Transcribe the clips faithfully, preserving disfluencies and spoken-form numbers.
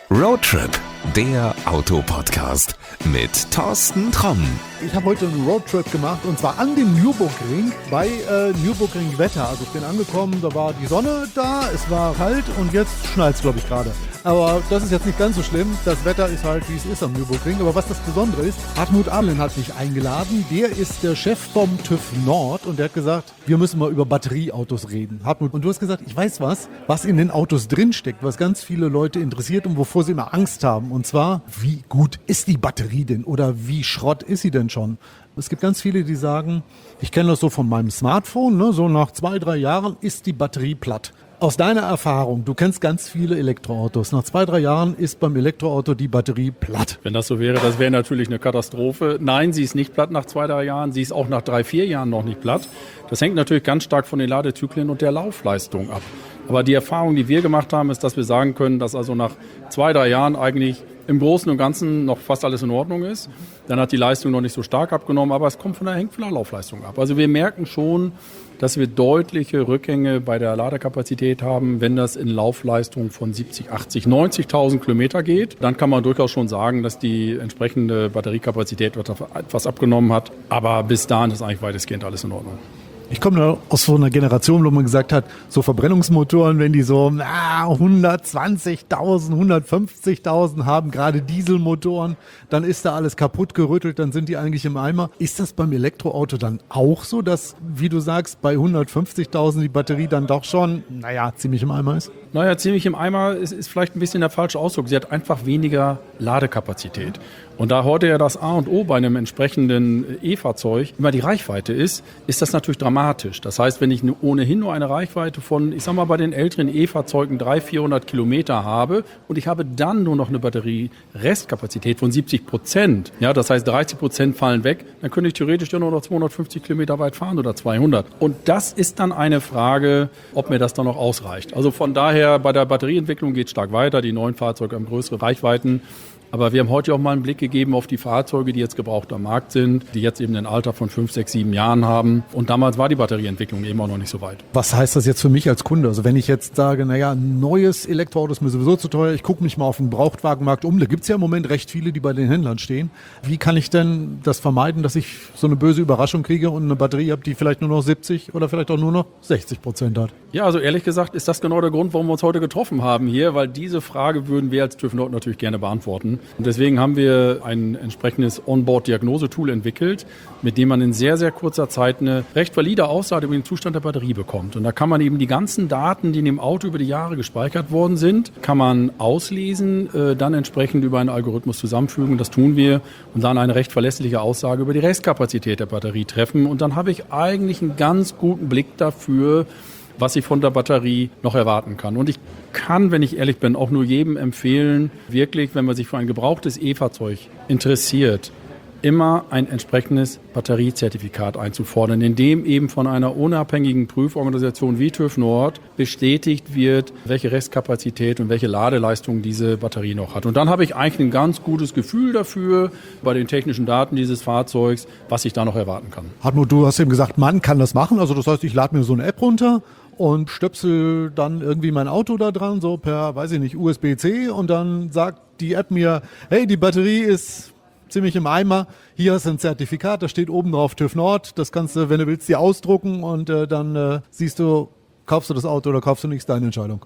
Roadtrip, der Autopodcast mit Thorsten Tromm. Ich habe heute einen Roadtrip gemacht und zwar an dem Nürburgring bei äh, Nürburgring Wetter. Also ich bin angekommen, da war die Sonne da, es war kalt und jetzt schneit es, glaube ich, gerade. Aber das ist jetzt nicht ganz so schlimm. Das Wetter ist halt, wie es ist am Nürburgring. Aber was das Besondere ist, Hartmut Abelin hat mich eingeladen. Der ist der Chef vom TÜV Nord und der hat gesagt, wir müssen mal über Batterieautos reden. Hartmut, und du hast gesagt, ich weiß was, was in den Autos drinsteckt, was ganz viele Leute interessiert und wovor sie immer Angst haben. Und zwar, wie gut ist die Batterie denn oder wie Schrott ist sie denn schon? Es gibt ganz viele, die sagen, ich kenne das so von meinem Smartphone, ne? So nach zwei, drei Jahren ist die Batterie platt. Aus deiner Erfahrung, du kennst ganz viele Elektroautos. Nach zwei, drei Jahren ist beim Elektroauto die Batterie platt. Wenn das so wäre, das wäre natürlich eine Katastrophe. Nein, sie ist nicht platt nach zwei, drei Jahren. Sie ist auch nach drei, vier Jahren noch nicht platt. Das hängt natürlich ganz stark von den Ladezyklen und der Laufleistung ab. Aber die Erfahrung, die wir gemacht haben, ist, dass wir sagen können, dass also nach zwei, drei Jahren eigentlich im Großen und Ganzen noch fast alles in Ordnung ist. Dann hat die Leistung noch nicht so stark abgenommen, aber es kommt von der, hängt von der Laufleistung ab. Also wir merken schon, dass wir deutliche Rückgänge bei der Ladekapazität haben, wenn das in Laufleistung von siebzig, achtzig, neunzigtausend Kilometer geht. Dann kann man durchaus schon sagen, dass die entsprechende Batteriekapazität etwas abgenommen hat. Aber bis dahin ist eigentlich weitestgehend alles in Ordnung. Ich komme aus so einer Generation, wo man gesagt hat, so Verbrennungsmotoren, wenn die so ah, hundertzwanzigtausend, hundertfünfzigtausend haben, gerade Dieselmotoren, dann ist da alles kaputt gerüttelt, dann sind die eigentlich im Eimer. Ist das beim Elektroauto dann auch so, dass, wie du sagst, bei hundertfünfzigtausend die Batterie dann doch schon, naja, ziemlich im Eimer ist? Naja, ziemlich im Eimer ist, ist vielleicht ein bisschen der falsche Ausdruck. Sie hat einfach weniger Ladekapazität. Und da heute ja das A und O bei einem entsprechenden E-Fahrzeug immer die Reichweite ist, ist das natürlich dramatisch. Das heißt, wenn ich ohnehin nur eine Reichweite von, ich sag mal, bei den älteren E-Fahrzeugen dreihundert, vierhundert Kilometer habe und ich habe dann nur noch eine Batterie-Restkapazität von siebzig Prozent, ja, das heißt dreißig Prozent fallen weg, dann könnte ich theoretisch ja nur noch zweihundertfünfzig Kilometer weit fahren oder zweihundert. Und das ist dann eine Frage, ob mir das dann noch ausreicht. Also von daher, bei der Batterieentwicklung geht es stark weiter, die neuen Fahrzeuge haben größere Reichweiten. Aber wir haben heute auch mal einen Blick gegeben auf die Fahrzeuge, die jetzt gebraucht am Markt sind, die jetzt eben ein Alter von fünf, sechs, sieben Jahren haben. Und damals war die Batterieentwicklung eben auch noch nicht so weit. Was heißt das jetzt für mich als Kunde? Also wenn ich jetzt sage, naja, ein neues Elektroauto ist mir sowieso zu teuer, ich gucke mich mal auf den Gebrauchtwagenmarkt um. Da gibt es ja im Moment recht viele, die bei den Händlern stehen. Wie kann ich denn das vermeiden, dass ich so eine böse Überraschung kriege und eine Batterie habe, die vielleicht nur noch siebzig oder vielleicht auch nur noch sechzig Prozent hat? Ja, also ehrlich gesagt ist das genau der Grund, warum wir uns heute getroffen haben hier, weil diese Frage würden wir als TÜV Nord natürlich gerne beantworten. Und deswegen haben wir ein entsprechendes Onboard-Diagnose-Tool entwickelt, mit dem man in sehr, sehr kurzer Zeit eine recht valide Aussage über den Zustand der Batterie bekommt. Und da kann man eben die ganzen Daten, die in dem Auto über die Jahre gespeichert worden sind, kann man auslesen, äh, dann entsprechend über einen Algorithmus zusammenfügen. Das tun wir und dann eine recht verlässliche Aussage über die Restkapazität der Batterie treffen. Und dann habe ich eigentlich einen ganz guten Blick dafür, was ich von der Batterie noch erwarten kann. Und ich kann, wenn ich ehrlich bin, auch nur jedem empfehlen, wirklich, wenn man sich für ein gebrauchtes E-Fahrzeug interessiert, immer ein entsprechendes Batteriezertifikat einzufordern, in dem eben von einer unabhängigen Prüforganisation wie TÜV Nord bestätigt wird, welche Restkapazität und welche Ladeleistung diese Batterie noch hat. Und dann habe ich eigentlich ein ganz gutes Gefühl dafür, bei den technischen Daten dieses Fahrzeugs, was ich da noch erwarten kann. Hartmut, du hast eben gesagt, man kann das machen. Also das heißt, ich lade mir so eine App runter und stöpsel dann irgendwie mein Auto da dran, so per, weiß ich nicht, U S B C und dann sagt die App mir, hey, die Batterie ist ziemlich im Eimer, hier ist ein Zertifikat, da steht oben drauf TÜV Nord, das kannst du, wenn du willst, dir ausdrucken und äh, dann äh, siehst du, kaufst du das Auto oder kaufst du nichts, deine Entscheidung.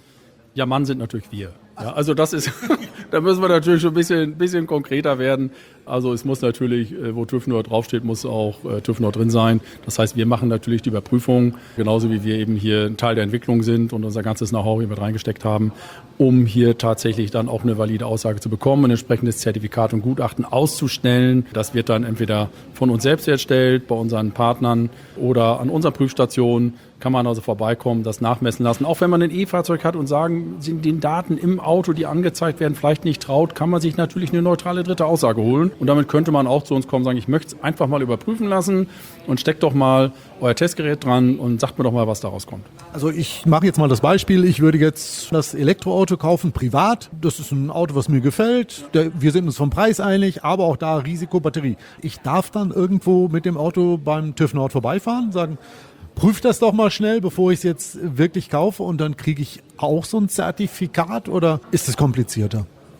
Ja, Mann sind natürlich wir. Ja, also das ist, da müssen wir natürlich schon ein bisschen, bisschen konkreter werden. Also es muss natürlich, wo TÜV Nord draufsteht, muss auch äh, TÜV Nord drin sein. Das heißt, wir machen natürlich die Überprüfung, genauso wie wir eben hier ein Teil der Entwicklung sind und unser ganzes Know-how hier mit reingesteckt haben, um hier tatsächlich dann auch eine valide Aussage zu bekommen, ein entsprechendes Zertifikat und Gutachten auszustellen. Das wird dann entweder von uns selbst erstellt, bei unseren Partnern oder an unserer Prüfstation. Kann man also vorbeikommen, das nachmessen lassen. Auch wenn man ein E-Fahrzeug hat und sagen, sind den Daten im Auto, die angezeigt werden, vielleicht nicht traut, kann man sich natürlich eine neutrale dritte Aussage holen. Und damit könnte man auch zu uns kommen und sagen, ich möchte es einfach mal überprüfen lassen und steckt doch mal euer Testgerät dran und sagt mir doch mal, was daraus kommt. Also ich mache jetzt mal das Beispiel, ich würde jetzt das Elektroauto kaufen, privat. Das ist ein Auto, was mir gefällt. Wir sind uns vom Preis einig, aber auch da Risiko Batterie. Ich darf dann irgendwo mit dem Auto beim TÜV Nord vorbeifahren, sagen, prüf das doch mal schnell, bevor ich es jetzt wirklich kaufe und dann kriege ich auch so ein Zertifikat oder ist es komplizierter?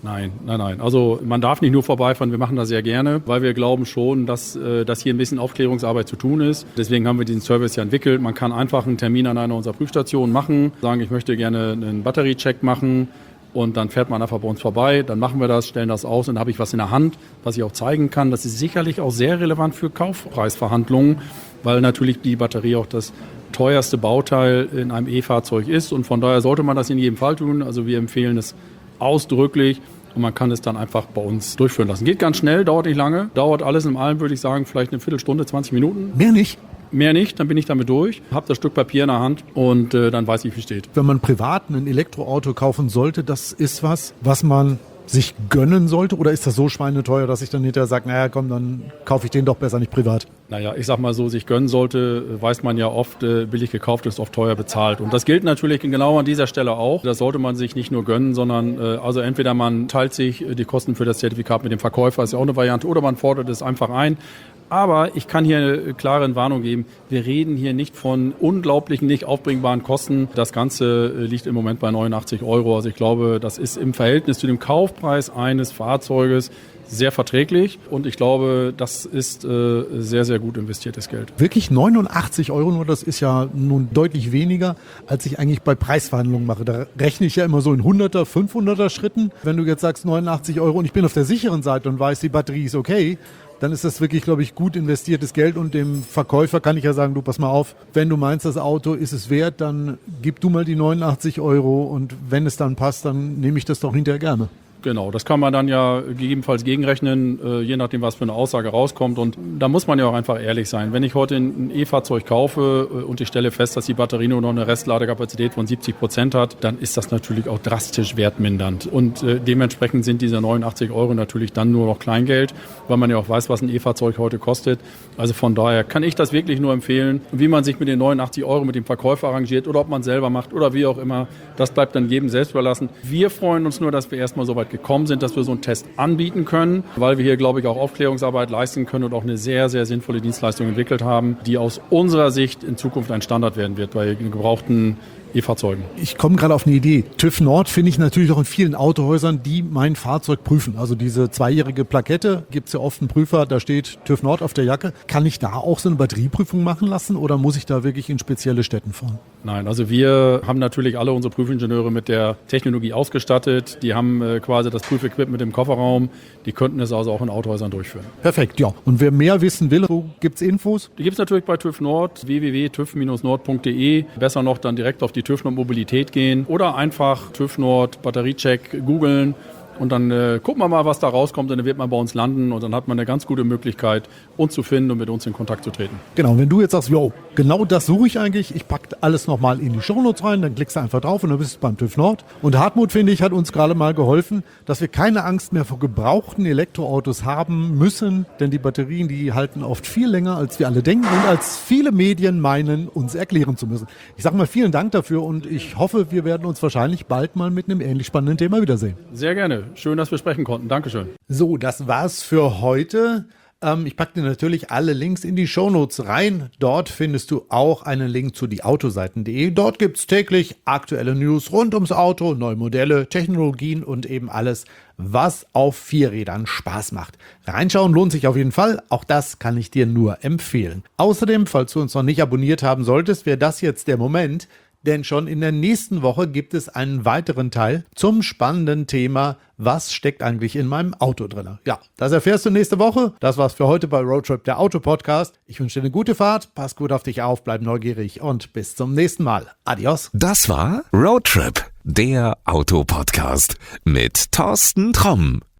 Nein, nein, nein. Also man darf nicht nur vorbeifahren, wir machen das sehr gerne, weil wir glauben schon, dass, äh, dass hier ein bisschen Aufklärungsarbeit zu tun ist. Deswegen haben wir diesen Service ja entwickelt. Man kann einfach einen Termin an einer unserer Prüfstationen machen, sagen, ich möchte gerne einen Batteriecheck machen und dann fährt man einfach bei uns vorbei. Dann machen wir das, stellen das aus und dann habe ich was in der Hand, was ich auch zeigen kann. Das ist sicherlich auch sehr relevant für Kaufpreisverhandlungen, weil natürlich die Batterie auch das teuerste Bauteil in einem E-Fahrzeug ist und von daher sollte man das in jedem Fall tun. Also wir empfehlen es ausdrücklich und man kann es dann einfach bei uns durchführen lassen. Geht ganz schnell, dauert nicht lange, dauert alles in allem, würde ich sagen, vielleicht eine Viertelstunde, zwanzig Minuten. Mehr nicht? Mehr nicht, dann bin ich damit durch, habe das Stück Papier in der Hand und äh, dann weiß ich, wie es steht. Wenn man privat ein Elektroauto kaufen sollte, das ist was, was man sich gönnen sollte? Oder ist das so schweineteuer, dass ich dann hinterher sage, naja komm, dann kaufe ich den doch besser nicht privat? Naja, ich sag mal so, sich gönnen sollte, weiß man ja oft, äh, billig gekauft ist oft teuer bezahlt. Und das gilt natürlich genau an dieser Stelle auch. Das sollte man sich nicht nur gönnen, sondern äh, also entweder man teilt sich die Kosten für das Zertifikat mit dem Verkäufer, ist ja auch eine Variante, oder man fordert es einfach ein. Aber ich kann hier eine klare Warnung geben, wir reden hier nicht von unglaublichen, nicht aufbringbaren Kosten. Das Ganze liegt im Moment bei neunundachtzig Euro. Also ich glaube, das ist im Verhältnis zu dem Kaufpreis eines Fahrzeuges sehr verträglich und ich glaube, das ist äh, sehr, sehr gut investiertes Geld. Wirklich neunundachtzig Euro nur, das ist ja nun deutlich weniger, als ich eigentlich bei Preisverhandlungen mache. Da rechne ich ja immer so in hunderter, fünfhunderter Schritten. Wenn du jetzt sagst neunundachtzig Euro und ich bin auf der sicheren Seite und weiß, die Batterie ist okay, dann ist das wirklich, glaube ich, gut investiertes Geld und dem Verkäufer kann ich ja sagen, du pass mal auf, wenn du meinst, das Auto ist es wert, dann gib du mal die neunundachtzig Euro und wenn es dann passt, dann nehme ich das doch hinterher gerne. Genau, das kann man dann ja gegebenenfalls gegenrechnen, äh, je nachdem, was für eine Aussage rauskommt. Und da muss man ja auch einfach ehrlich sein. Wenn ich heute ein E-Fahrzeug kaufe äh, und ich stelle fest, dass die Batterie nur noch eine Restladekapazität von siebzig Prozent hat, dann ist das natürlich auch drastisch wertmindernd. Und äh, dementsprechend sind diese neunundachtzig Euro natürlich dann nur noch Kleingeld, weil man ja auch weiß, was ein E-Fahrzeug heute kostet. Also von daher kann ich das wirklich nur empfehlen. Wie man sich mit den neunundachtzig Euro mit dem Verkäufer arrangiert oder ob man selber macht oder wie auch immer, das bleibt dann jedem selbst überlassen. Wir freuen uns nur, dass wir erstmal so weit gekommen sind, dass wir so einen Test anbieten können, weil wir hier, glaube ich, auch Aufklärungsarbeit leisten können und auch eine sehr, sehr sinnvolle Dienstleistung entwickelt haben, die aus unserer Sicht in Zukunft ein Standard werden wird bei gebrauchten E-Fahrzeugen. Ich komme gerade auf eine Idee. TÜV Nord finde ich natürlich auch in vielen Autohäusern, die mein Fahrzeug prüfen. Also diese zweijährige Plakette, gibt es ja oft einen Prüfer, da steht TÜV Nord auf der Jacke. Kann ich da auch so eine Batterieprüfung machen lassen oder muss ich da wirklich in spezielle Städten fahren? Nein, also wir haben natürlich alle unsere Prüfingenieure mit der Technologie ausgestattet. Die haben äh, quasi das Prüfequipment im Kofferraum. Die könnten es also auch in Autohäusern durchführen. Perfekt, ja. Und wer mehr wissen will, wo gibt es Infos? Die gibt es natürlich bei TÜV Nord, w w w punkt tüv Bindestrich nord punkt d e. Besser noch dann direkt auf die TÜV Nord Mobilität gehen oder einfach TÜV Nord Batteriecheck googeln und dann äh, gucken wir mal, was da rauskommt und dann wird man bei uns landen und dann hat man eine ganz gute Möglichkeit, uns zu finden und mit uns in Kontakt zu treten. Genau, wenn du jetzt sagst, jo, genau das suche ich eigentlich, ich packe alles nochmal in die Shownotes rein, dann klickst du einfach drauf und dann bist du beim TÜV Nord. Und Hartmut, finde ich, hat uns gerade mal geholfen, dass wir keine Angst mehr vor gebrauchten Elektroautos haben müssen, denn die Batterien, die halten oft viel länger, als wir alle denken und als viele Medien meinen, uns erklären zu müssen. Ich sage mal vielen Dank dafür und ich hoffe, wir werden uns wahrscheinlich bald mal mit einem ähnlich spannenden Thema wiedersehen. Sehr gerne. Schön, dass wir sprechen konnten. Dankeschön. So, das war's für heute. Ähm, ich packe dir natürlich alle Links in die Shownotes rein. Dort findest du auch einen Link zu dieautoseiten punkt de. Dort gibt's täglich aktuelle News rund ums Auto, neue Modelle, Technologien und eben alles, was auf Vierrädern Spaß macht. Reinschauen lohnt sich auf jeden Fall. Auch das kann ich dir nur empfehlen. Außerdem, falls du uns noch nicht abonniert haben solltest, wäre das jetzt der Moment, denn schon in der nächsten Woche gibt es einen weiteren Teil zum spannenden Thema, was steckt eigentlich in meinem Auto drin? Ja, das erfährst du nächste Woche. Das war's für heute bei Roadtrip, der Auto-Podcast. Ich wünsche dir eine gute Fahrt, pass gut auf dich auf, bleib neugierig und bis zum nächsten Mal. Adios. Das war Roadtrip, der Auto-Podcast mit Thorsten Tromm.